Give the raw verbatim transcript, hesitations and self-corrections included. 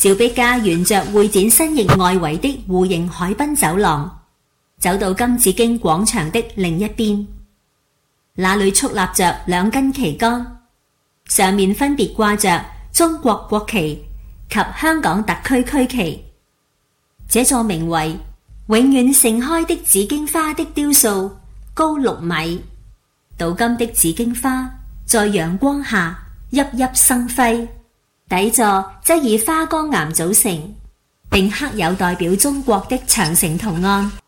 邵碧嘉沿着會展新翼外圍的弧形海濱走廊，走到金紫荊廣場的另一邊，那裏矗立着兩根旗桿，上面分別掛着中國國旗及香港特區區旗。這座名為永遠盛開的紫荊花的雕塑高六米，鍍金的紫荊花在陽光下熠熠生輝，底座則以花崗岩組成，並刻有代表中國的長城圖案。